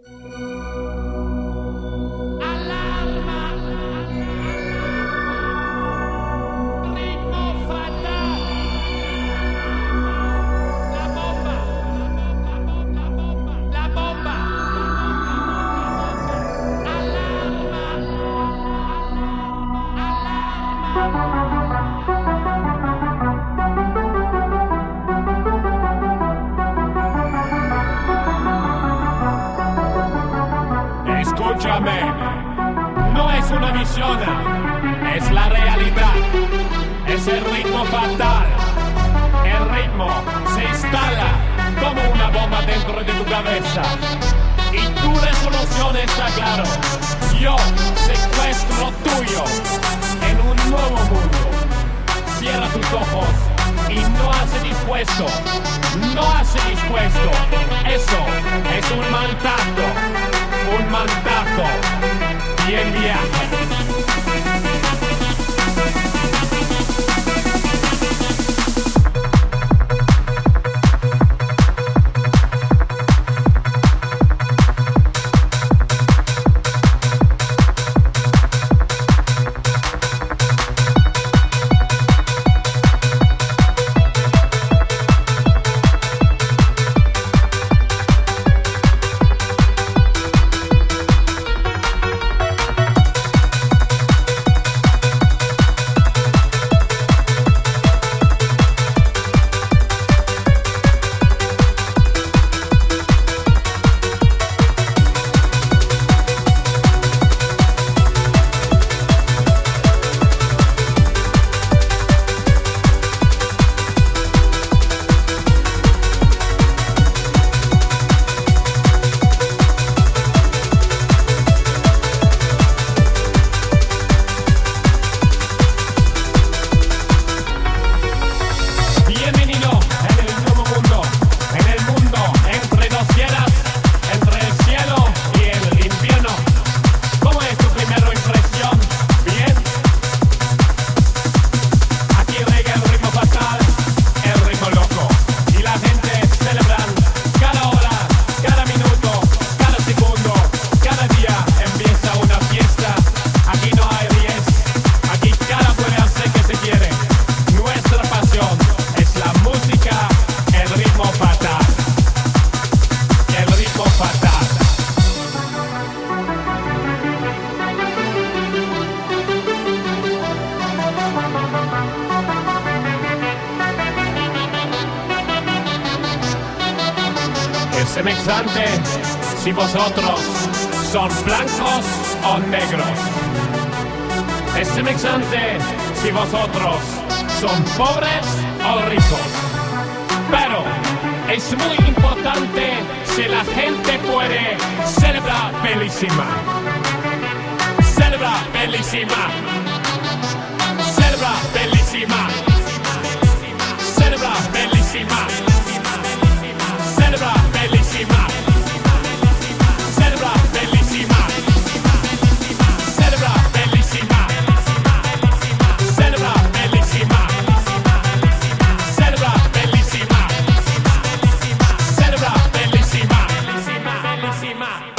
Escúchame, no es una visión, es la realidad, es el ritmo fatal. El ritmo se instala como una bomba dentro de tu cabeza y tu resolución está claro. Yo secuestro tuyo en un nuevo mundo. Cierra tus ojos y no hace dispuesto, no hace dispuesto. Eso es un mandato. Un mandato y el viaje. Es semejante si vosotros son blancos o negros. Es semejante si vosotros son pobres o ricos. Pero es muy importante si la gente puede celebrar bellísima. Celebrar bellísima. Celebrar bellísima. Celebrar bellísima. Celebrar bellísima. Celebrar bellísima. Celebrar bellísima. Celebrar bellísima. Celebrar bellísima. Celebrar bellísima.